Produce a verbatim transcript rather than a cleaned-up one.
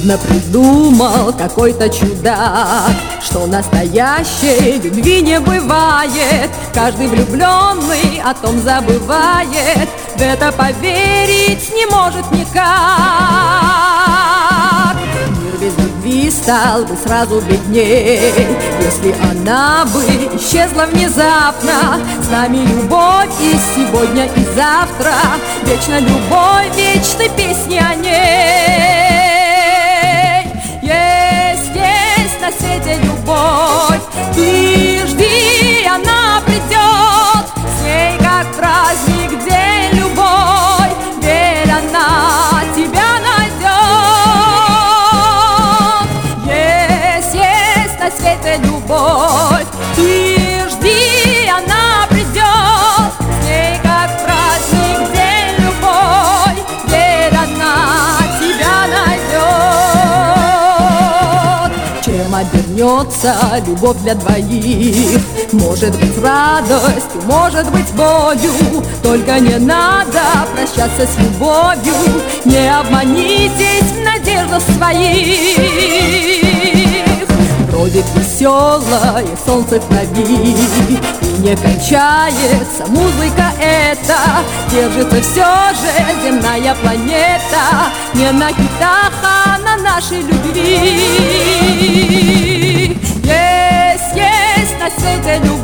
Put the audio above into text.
Видно, придумал какой-то чудак, что настоящей любви не бывает. Каждый влюбленный о том забывает, в это поверить не может никак. Мир без любви стал бы сразу бедней, если она бы исчезла внезапно. С нами любовь и сегодня, и завтра, вечно любовь, вечны песни о ней. Есть, есть на свете любовь, ты жди, она придет. С ней как праздник день любой, верь, она тебя найдет. Есть, есть на свете любовь, ты жди, она придет. С ней как праздник день любой, верь, она тебя найдет. Чем обернется любовь для двоих? Может быть радостью, может быть болью, только не надо прощаться с любовью. Не обманитесь в надеждах своих. Бродит веселое солнце в крови, и не кончается музыка эта. Держится все же земная планета не на хитах, а на нашей любви. Есть, есть на свете любовь,